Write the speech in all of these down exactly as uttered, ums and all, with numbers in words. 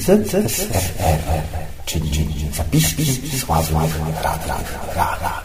Z Z S R, czyli zapiski Sławomira Radra.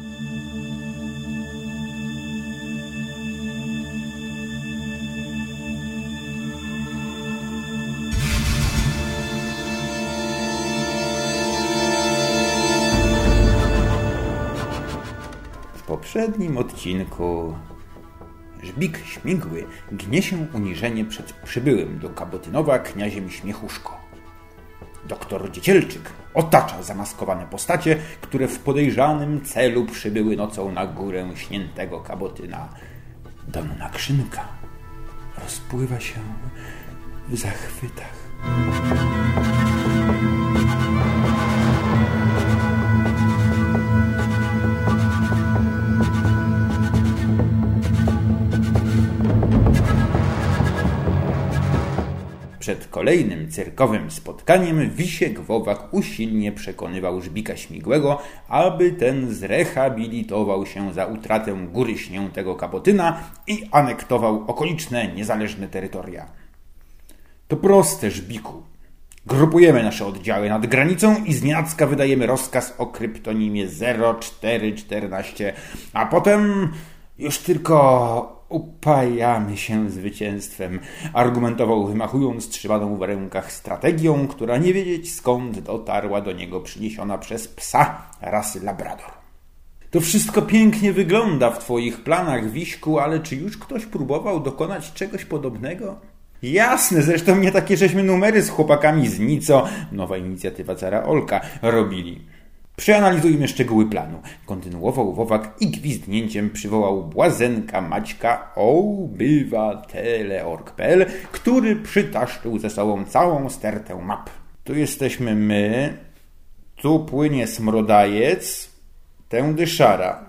W poprzednim odcinku Żbik Śmigły gnie się uniżenie przed przybyłym do Kabotynowa kniaziem Śmiechuszko. Doktor Dziecielczyk otacza zamaskowane postacie, które w podejrzanym celu przybyły nocą na górę śniętego Kabotyna. Donna Krzynka rozpływa się w zachwytach. Przed kolejnym cyrkowym spotkaniem Wisiek Wowak usilnie przekonywał Żbika Śmigłego, aby ten zrehabilitował się za utratę góry śniętego Kabotyna i anektował okoliczne, niezależne terytoria. To proste, Żbiku. Grupujemy nasze oddziały nad granicą i znienacka wydajemy rozkaz o kryptonimie zero cztery czternaście, a potem już tylko upajamy się zwycięstwem, argumentował, wymachując trzymaną w rękach strategią, która nie wiedzieć skąd dotarła do niego przyniesiona przez psa rasy Labrador. To wszystko pięknie wygląda w twoich planach, Wiśku, ale czy już ktoś próbował dokonać czegoś podobnego? Jasne, zresztą nie takie żeśmy numery z chłopakami z Nico, nowa inicjatywa cara Olka, robili. Przeanalizujmy szczegóły planu. Kontynuował Wowak i gwizdnięciem przywołał błazenka Maćka obywatele kropka org kropka p l, który przytaszczył ze sobą całą stertę map. Tu jesteśmy my, tu płynie Smrodajec, tędy Szara.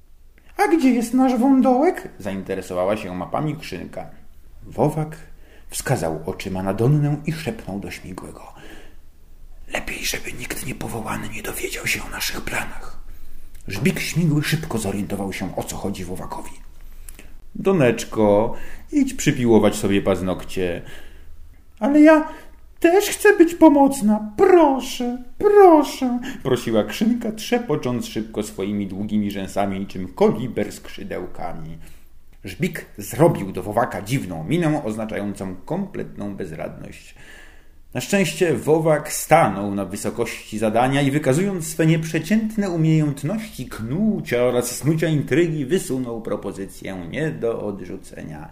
A gdzie jest nasz wądołek? Zainteresowała się mapami Krzynka. Wowak wskazał oczyma na Donnę i szepnął do Śmigłego. Lepiej, żeby nikt niepowołany nie dowiedział się o naszych planach. Żbik Śmigły szybko zorientował się, o co chodzi Wowakowi. Doneczko, idź przypiłować sobie paznokcie. Ale ja też chcę być pomocna. Proszę, proszę, prosiła Krzynka, trzepocząc szybko swoimi długimi rzęsami niczym koliber skrzydełkami. Żbik zrobił do Wowaka dziwną minę, oznaczającą kompletną bezradność. Na szczęście Wowak stanął na wysokości zadania i wykazując swe nieprzeciętne umiejętności knucia oraz snucia intrygi, wysunął propozycję nie do odrzucenia.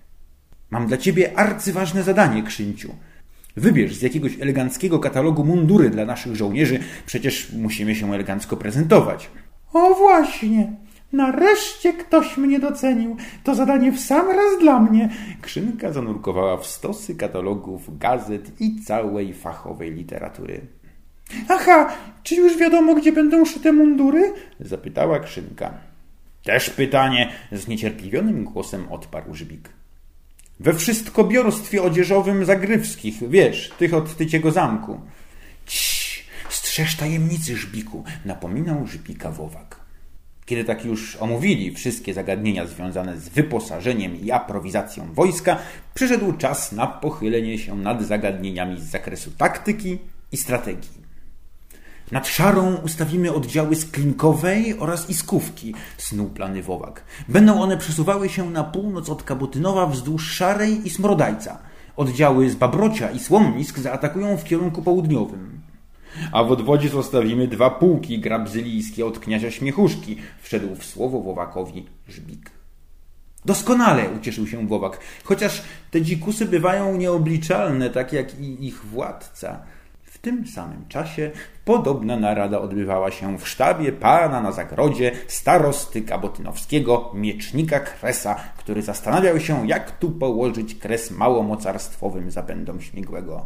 Mam dla ciebie arcyważne zadanie, Krzynciu. Wybierz z jakiegoś eleganckiego katalogu mundury dla naszych żołnierzy, przecież musimy się elegancko prezentować. O właśnie! Nareszcie ktoś mnie docenił. To zadanie w sam raz dla mnie. Krzynka zanurkowała w stosy katalogów, gazet i całej fachowej literatury. Aha, czy już wiadomo, gdzie będą szyte mundury? Zapytała Krzynka. Też pytanie, zniecierpliwionym głosem odparł Żbik. We wszystkobiorstwie odzieżowym Zagrywskich, wiesz, tych od Tyciego Zamku. Cii, strzeż tajemnicy, Żbiku, napominał Żbika Wowak. Kiedy tak już omówili wszystkie zagadnienia związane z wyposażeniem i aprowizacją wojska, przyszedł czas na pochylenie się nad zagadnieniami z zakresu taktyki i strategii. Nad Szarą ustawimy oddziały z Klinkowej oraz Iskówki, snuł plany Wowak. Będą one przesuwały się na północ od Kabotynowa wzdłuż Szarej i Smrodajca. Oddziały z Babrocia i Słomnisk zaatakują w kierunku południowym. A w odwodzie zostawimy dwa pułki grabzylijskie od kniazia Śmiechuszki, wszedł w słowo Wowakowi Żbik. Doskonale, ucieszył się Wowak, chociaż te dzikusy bywają nieobliczalne, tak jak i ich władca. W tym samym czasie podobna narada odbywała się w sztabie pana na zagrodzie starosty kabotynowskiego Miecznika Kresa, który zastanawiał się, jak tu położyć kres małomocarstwowym zapędom Śmigłego.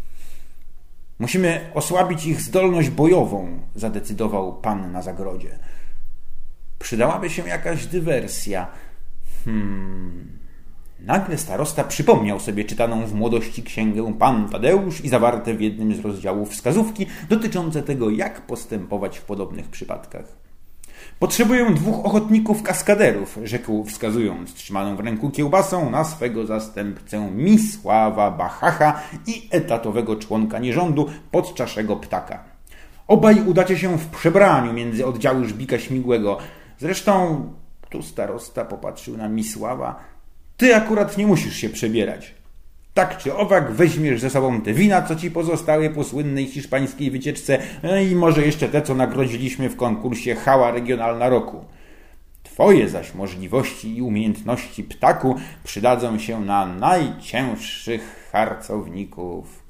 Musimy osłabić ich zdolność bojową, zadecydował pan na zagrodzie. Przydałaby się jakaś dywersja. Hmm... Nagle starosta przypomniał sobie czytaną w młodości księgę Pan Tadeusz i zawarte w jednym z rozdziałów wskazówki dotyczące tego, jak postępować w podobnych przypadkach. Potrzebuję dwóch ochotników kaskaderów, rzekł, wskazując trzymaną w ręku kiełbasą na swego zastępcę Misława Bachacha i etatowego członka nierządu podczaszego ptaka. Obaj udacie się w przebraniu między oddziały Żbika Śmigłego. Zresztą, tu starosta popatrzył na Misława, ty akurat nie musisz się przebierać. Tak czy owak weźmiesz ze sobą te wina, co ci pozostały po słynnej hiszpańskiej wycieczce i może jeszcze te, co nagrodziliśmy w konkursie Chała Regionalna Roku. Twoje zaś możliwości i umiejętności, ptaku, przydadzą się na najcięższych harcowników.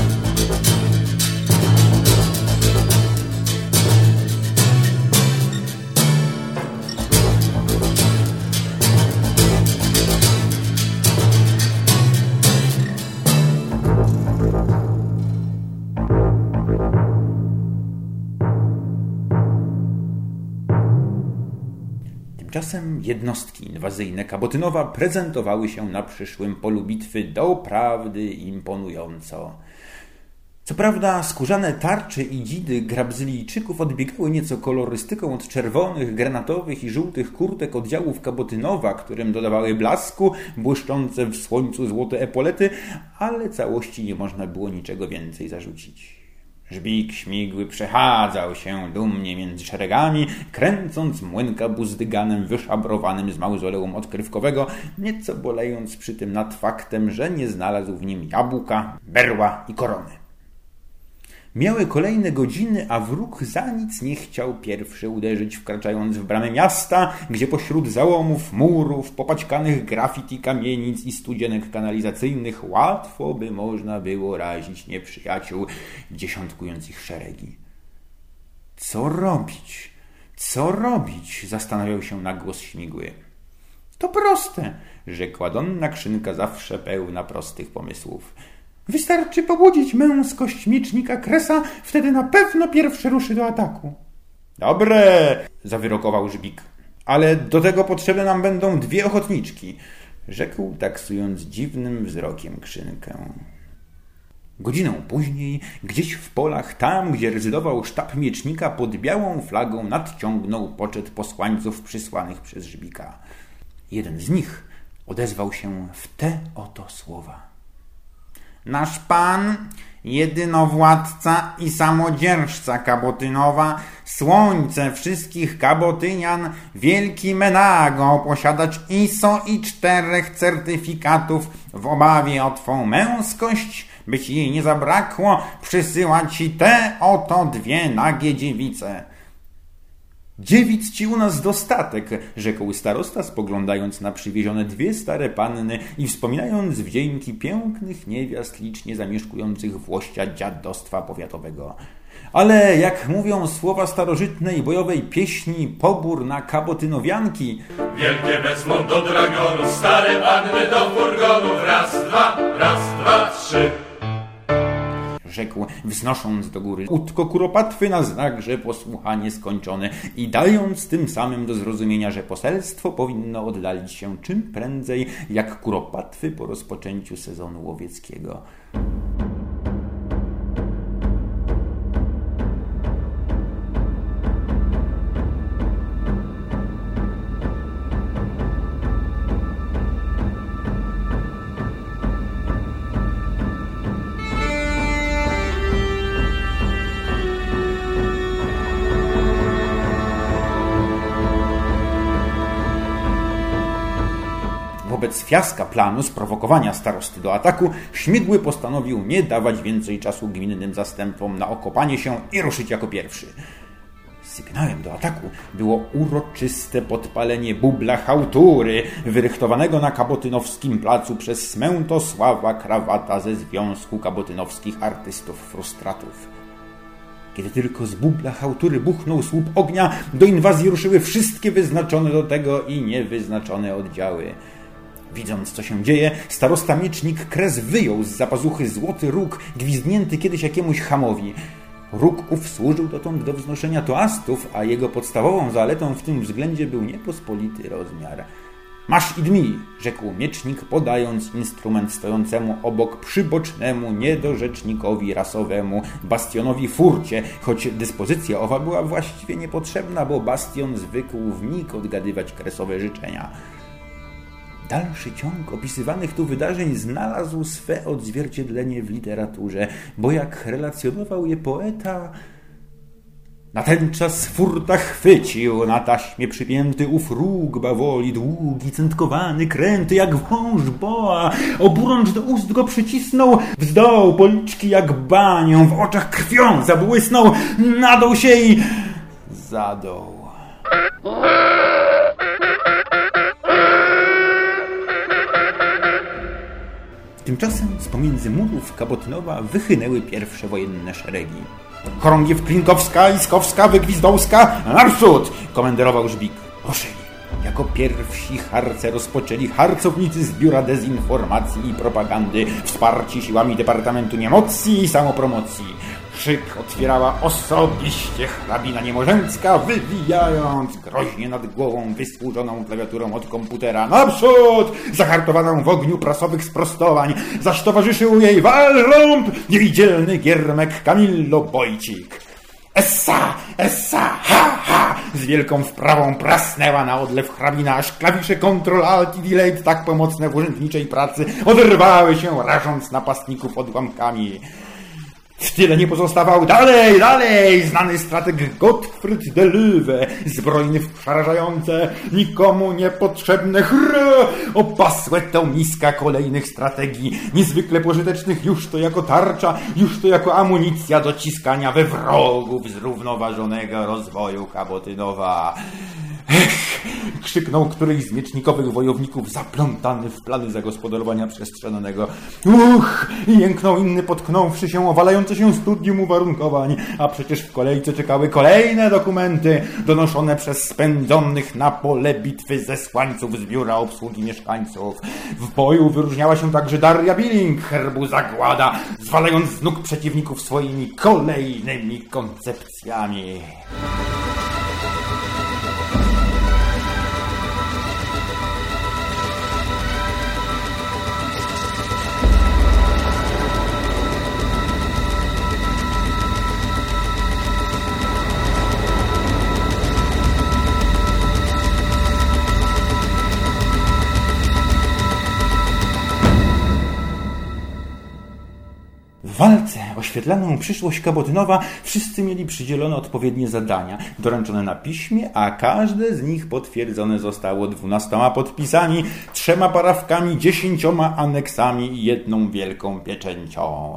Tymczasem jednostki inwazyjne Kabotynowa prezentowały się na przyszłym polu bitwy doprawdy imponująco. Co prawda skórzane tarcze i dzidy Grabzylijczyków odbiegały nieco kolorystyką od czerwonych, granatowych i żółtych kurtek oddziałów Kabotynowa, którym dodawały blasku błyszczące w słońcu złote epolety, ale całości nie można było niczego więcej zarzucić. Żbik Śmigły przechadzał się dumnie między szeregami, kręcąc młynka buzdyganem wyszabrowanym z mauzoleum odkrywkowego, nieco bolejąc przy tym nad faktem, że nie znalazł w nim jabłka, berła i korony. Miały kolejne godziny, a wróg za nic nie chciał pierwszy uderzyć, wkraczając w bramę miasta, gdzie pośród załomów, murów, popaćkanych graffiti kamienic i studzienek kanalizacyjnych łatwo by można było razić nieprzyjaciół, dziesiątkując ich szeregi. Co robić? Co robić? Zastanawiał się na głos Śmigły. To proste, rzekła Donna Krzynka, zawsze pełna prostych pomysłów. Wystarczy pobudzić męskość miecznika Kresa, wtedy na pewno pierwszy ruszy do ataku. Dobre, zawyrokował Żbik, ale do tego potrzebne nam będą dwie ochotniczki, rzekł, taksując dziwnym wzrokiem Krzynkę. Godzinę później, gdzieś w polach, tam gdzie rezydował sztab miecznika, pod białą flagą nadciągnął poczet posłańców przysłanych przez Żbika. Jeden z nich odezwał się w te oto słowa. Nasz pan, jedynowładca i samodzierżca Kabotynowa, słońce wszystkich kabotynian, wielki Menago, posiadacz I S O i czterech certyfikatów, w obawie o twą męskość, by ci jej nie zabrakło, przysyła ci te oto dwie nagie dziewice. Dziewic ci u nas dostatek, rzekł starosta, spoglądając na przywiezione dwie stare panny i wspominając wdzięki pięknych niewiast licznie zamieszkujących włościa dziadostwa powiatowego. Ale jak mówią słowa starożytnej bojowej pieśni, pobór na kabotynowianki. Wielkie wezmą do dragonu, stare panny do furgonów, raz, dwa, raz, dwa, trzy. Rzekł, wznosząc do góry łódko kuropatwy na znak, że posłuchanie skończone i dając tym samym do zrozumienia, że poselstwo powinno oddalić się czym prędzej, jak kuropatwy po rozpoczęciu sezonu łowieckiego. Wobec fiaska planu sprowokowania starosty do ataku, Śmigły postanowił nie dawać więcej czasu gminnym zastępom na okopanie się i ruszyć jako pierwszy. Sygnałem do ataku było uroczyste podpalenie bubla chałtury, wyrychtowanego na kabotynowskim placu przez Smętosława Krawata ze Związku Kabotynowskich Artystów Frustratów. Kiedy tylko z bubla chałtury buchnął słup ognia, do inwazji ruszyły wszystkie wyznaczone do tego i niewyznaczone oddziały. Widząc, co się dzieje, starosta miecznik Kres wyjął z zapazuchy złoty róg, gwizdnięty kiedyś jakiemuś chamowi. Róg ów służył dotąd do wznoszenia toastów, a jego podstawową zaletą w tym względzie był niepospolity rozmiar. Masz i dmi, rzekł miecznik, podając instrument stojącemu obok przybocznemu niedorzecznikowi rasowemu Bastionowi Furcie, choć dyspozycja owa była właściwie niepotrzebna, bo Bastion zwykł w mig odgadywać kresowe życzenia. Dalszy ciąg opisywanych tu wydarzeń znalazł swe odzwierciedlenie w literaturze, bo jak relacjonował je poeta... Natenczas Furta chwycił na taśmie przypięty ów róg bawoli, długi, centkowany, kręty jak wąż boa, oburącz do ust go przycisnął, wzdał policzki jak banią, w oczach krwią zabłysnął, nadął się i zadął. Tymczasem z pomiędzy murów Kabotynowa wychynęły pierwsze wojenne szeregi. Chorągiew Klinkowska, Iskowska, Wygwizdowska, naprzód! Komenderował Żbik. Ruszyli. Jako pierwsi harce rozpoczęli harcownicy z Biura Dezinformacji i Propagandy, wsparci siłami Departamentu Niemocji i Samopromocji. Szyk otwierała osobiście hrabina Niemożęcka, wywijając groźnie nad głową wysłużoną klawiaturą od komputera. Naprzód! Zahartowaną w ogniu prasowych sprostowań, zaś towarzyszył jej walrąb, niewidzielny giermek Kamillo Bojcik. Essa! Essa! Ha! Ha! Z wielką wprawą prasnęła na odlew hrabina, aż klawisze Ctrl Alt i Delete, tak pomocne w urzędniczej pracy, oderwały się, rażąc napastników odłamkami. W tyle nie pozostawał dalej, dalej znany strateg Gottfried de Löwe, zbrojny w przerażające, nikomu niepotrzebne chry, opasłe tomiska kolejnych strategii, niezwykle pożytecznych już to jako tarcza, już to jako amunicja do ciskania we wrogów zrównoważonego rozwoju Kabotynowa. Ech! Krzyknął któryś z miecznikowych wojowników zaplątany w plany zagospodarowania przestrzennego. Uch! Jęknął inny, potknąwszy się o walające się studium uwarunkowań, a przecież w kolejce czekały kolejne dokumenty donoszone przez spędzonych na pole bitwy zesłańców z biura obsługi mieszkańców. W boju wyróżniała się także Daria Billing, herbu zagłada, zwalając z nóg przeciwników swoimi kolejnymi koncepcjami. W walce oświetlaną przyszłość Kabotynowa wszyscy mieli przydzielone odpowiednie zadania, doręczone na piśmie, a każde z nich potwierdzone zostało dwunastoma podpisami, trzema parafkami, dziesięcioma aneksami i jedną wielką pieczęcią.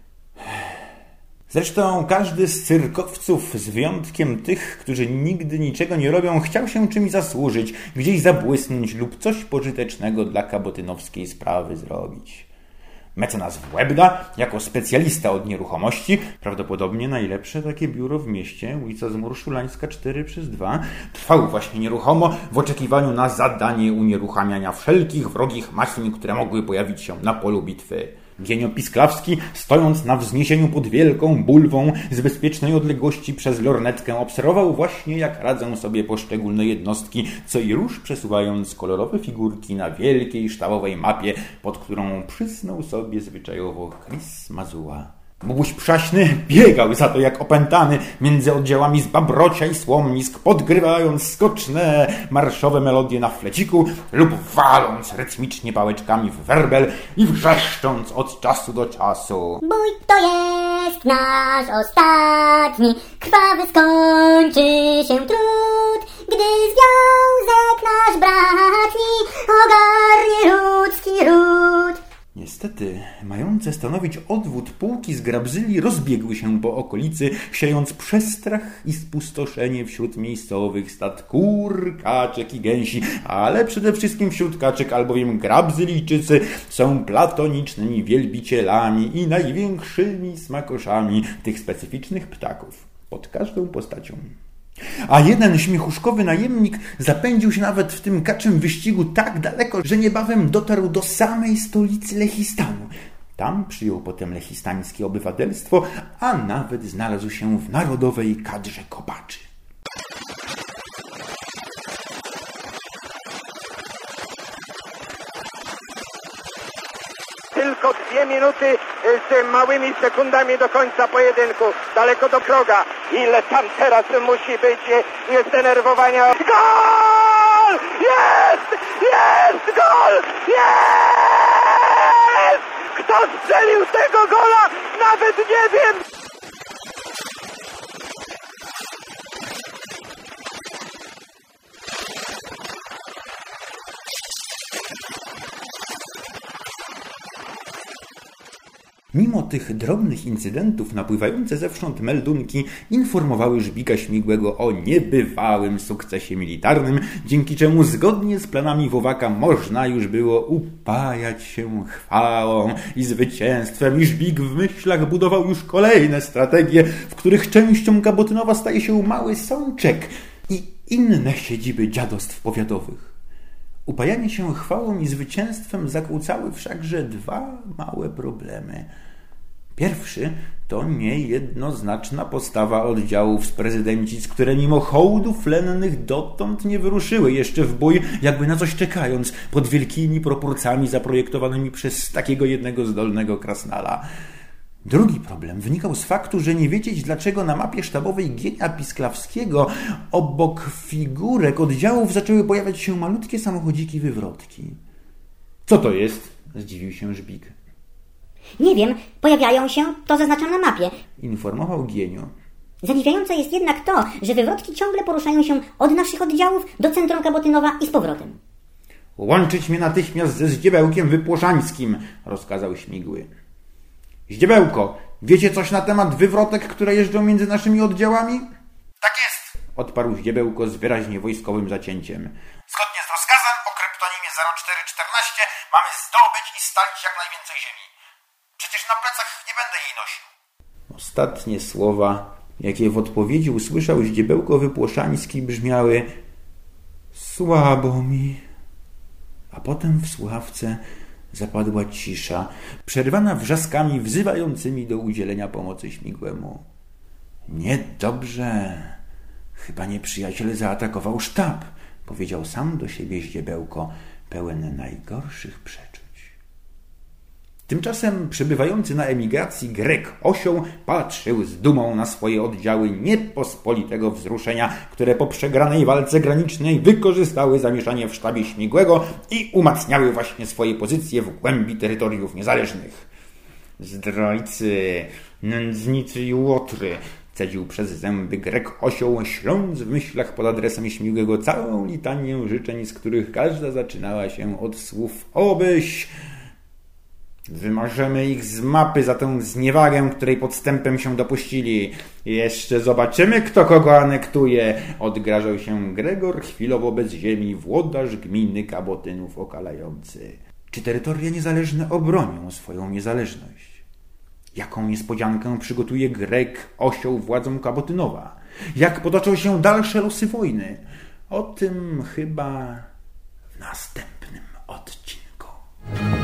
Zresztą każdy z cyrkowców, z wyjątkiem tych, którzy nigdy niczego nie robią, chciał się czymś zasłużyć, gdzieś zabłysnąć lub coś pożytecznego dla kabotynowskiej sprawy zrobić. Mecenas Włebda, jako specjalista od nieruchomości, prawdopodobnie najlepsze takie biuro w mieście, ulica Zmurszulańska cztery przez dwa, trwał właśnie nieruchomo w oczekiwaniu na zadanie unieruchamiania wszelkich wrogich machin, które mogły pojawić się na polu bitwy. Gienio Pisklawski, stojąc na wzniesieniu pod wielką bulwą z bezpiecznej odległości przez lornetkę, obserwował właśnie, jak radzą sobie poszczególne jednostki, co i rusz przesuwając kolorowe figurki na wielkiej sztabowej mapie, pod którą przysnął sobie zwyczajowo Chris Mazuła. Bubuś Przaśny biegał za to jak opętany między oddziałami z Babrocia i Słomnisk, podgrywając skoczne marszowe melodie na fleciku lub waląc rytmicznie pałeczkami w werbel i wrzeszcząc od czasu do czasu. Bój to jest nasz ostatni, krwawy skończy się trud, gdy związek nasz bratni ogarnie ludzki ród. Niestety, mające stanowić odwód pułki z Grabzyli rozbiegły się po okolicy, siejąc przestrach i spustoszenie wśród miejscowych stad kur, kaczek i gęsi, ale przede wszystkim wśród kaczek, albowiem Grabzylijczycy są platonicznymi wielbicielami i największymi smakoszami tych specyficznych ptaków, pod każdą postacią. A jeden śmiechuszkowy najemnik zapędził się nawet w tym kaczym wyścigu tak daleko, że niebawem dotarł do samej stolicy Lechistanu. Tam przyjął potem lechistańskie obywatelstwo, a nawet znalazł się w narodowej kadrze kopaczy. tylko dwie minuty z małymi sekundami do końca pojedynku. Daleko do proga. Ile tam teraz musi być zdenerwowania. Gol! Jest! Jest gol! Jest! Kto strzelił tego gola? Nawet nie wiem! Mimo tych drobnych incydentów napływające zewsząd meldunki informowały Żbika Śmigłego o niebywałym sukcesie militarnym, dzięki czemu zgodnie z planami Wowaka można już było upajać się chwałą i zwycięstwem i Żbik w myślach budował już kolejne strategie, w których częścią Kabotynowa staje się Mały Sączek i inne siedziby dziadostw powiatowych. Upajanie się chwałą i zwycięstwem zakłócały wszakże dwa małe problemy. Pierwszy to niejednoznaczna postawa oddziałów z prezydencic, które mimo hołdów lennych dotąd nie wyruszyły jeszcze w bój, jakby na coś czekając, pod wielkimi proporcjami zaprojektowanymi przez takiego jednego zdolnego krasnala. Drugi problem wynikał z faktu, że nie wiedzieć, dlaczego na mapie sztabowej Gienia Pisklawskiego obok figurek oddziałów zaczęły pojawiać się malutkie samochodziki wywrotki. Co to jest? Zdziwił się Żbik. Nie wiem, pojawiają się, to zaznaczam na mapie. Informował Gienio. Zadziwiające jest jednak to, że wywrotki ciągle poruszają się od naszych oddziałów do centrum Kabotynowa i z powrotem. Łączyć mnie natychmiast ze Zdziebełkiem Wypłoszańskim, rozkazał Śmigły. Zdziebełko, wiecie coś na temat wywrotek, które jeżdżą między naszymi oddziałami? Tak jest, odparł Zdziebełko z wyraźnie wojskowym zacięciem. Zgodnie z rozkazem o kryptonimie zero cztery czternaście mamy zdobyć i stalić jak najwięcej ziemi. Przecież na plecach nie będę jej nosił. Ostatnie słowa, jakie w odpowiedzi usłyszał Zdziebełko Wypłoszański, brzmiały: słabo mi. A potem w słuchawce zapadła cisza, przerwana wrzaskami wzywającymi do udzielenia pomocy Śmigłemu. Niedobrze. Chyba nieprzyjaciel zaatakował sztab, powiedział sam do siebie Zdziebełko, pełen najgorszych przeczuć. Tymczasem przybywający na emigracji Grek Osioł patrzył z dumą na swoje oddziały niepospolitego wzruszenia, które po przegranej walce granicznej wykorzystały zamieszanie w sztabie Śmigłego i umacniały właśnie swoje pozycje w głębi terytoriów niezależnych. Zdrajcy, nędznicy i łotry, cedził przez zęby Grek Osioł, śląc w myślach pod adresem Śmigłego całą litanię życzeń, z których każda zaczynała się od słów obyś. Wymarzemy ich z mapy za tę zniewagę, której podstępem się dopuścili. Jeszcze zobaczymy, kto kogo anektuje. Odgrażał się Gregor, chwilowo bez ziemi, włodarz gminy Kabotynów okalający. Czy terytoria niezależne obronią swoją niezależność? Jaką niespodziankę przygotuje Grek Osioł władzom Kabotynowa? Jak potoczą się dalsze losy wojny? O tym chyba w następnym odcinku.